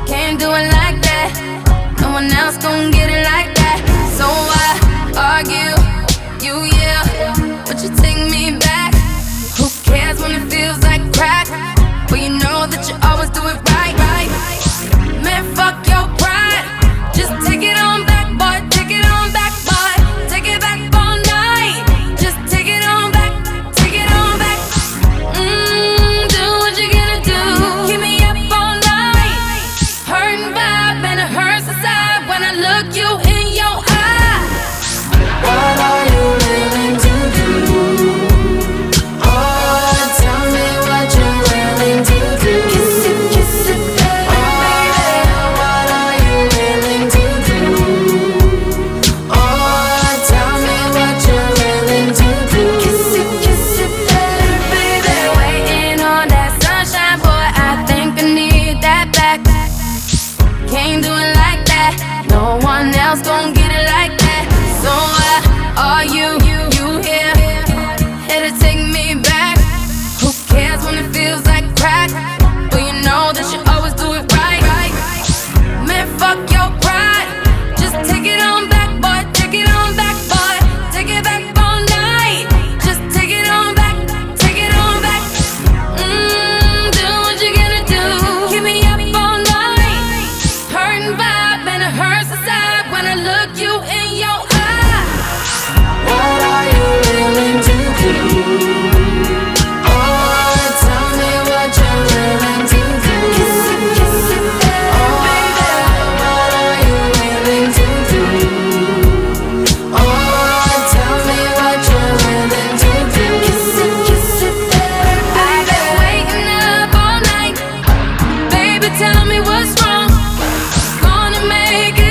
Can't do it like that. No one else gon' get it like that. So why argue? You yeah, but you take me back. Who cares when it feels like crack? But you know that you always do it right, right. Man, fuck your pride. Just take it on back, boy. Take it on back, boy. Take it back all night. Just take it on back. Take it on back. Do what you gonna do. Keep me up all night. Hurting vibe and it hurts inside when I look you in your eye. What are you willing to do? Oh, tell me what you're willing to do. Kiss it, baby. Oh, what are you willing to do? Oh, tell me what you're willing to do. Kiss it, baby. Waiting on that sunshine, boy. I think I need that back. Can't do it like that. No one else gon' get it like that. So why are you here? Here to take me back. Who cares when it feels like crack? But you know that you always do it right. Man, fuck your pride. Just take it on back, boy. Take it on back, boy. Take it back all night. Just take it on back. Take it on back. Do what you gonna do. Keep me up all night. Hurting vibe and it hurts inside when I look you in your eye. What are you willing to do? Oh, tell me what you're willing to do. Kiss it, baby. What are you willing to do? Oh, tell me what you're willing to do. Kiss it, baby. I've been waiting up all night. Baby, tell me what's wrong. Gonna make it